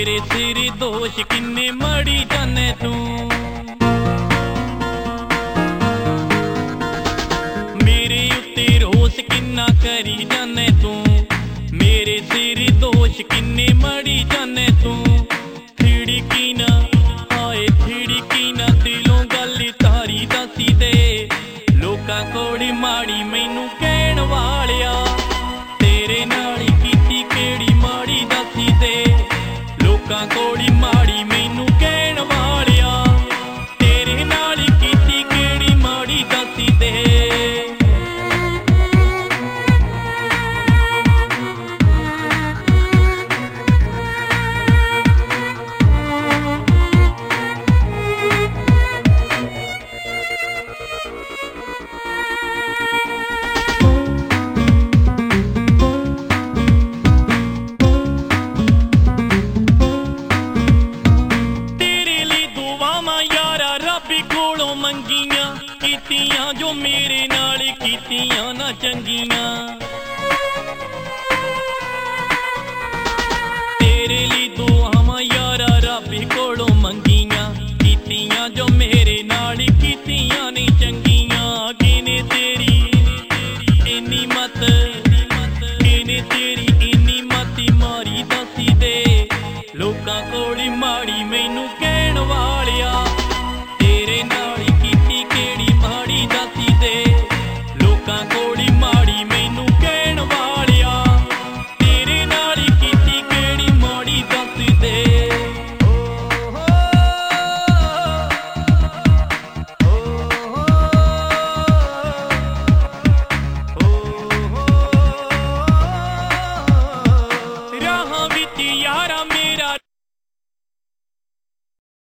मेरे सिर दोष किन्ने मड़ी जाने तू। मेरे उत्ते रोस किन्ना करी जाने तू। मेरे सिर दोष किन्ने मड़ी जाने तू। खिड़की ना आए खिड़की ना दिलों गल तारी दसी दे। लोकां कोड़ी माड़ी मैनू कहण वालिया तेरे नाल कीती केड़ी माड़ी दसी दे। लोकां कोड़ी माड़ी मैनू कहण वालिया तेरे नाल कीती केड़ी माड़ी दसी दे। मंगियां कीतियां जो मेरे नाल कीतियां ना चंगियां। तेरे लिए दुआवां यारा रब कोलों मंगियां कीतियां जो मेरे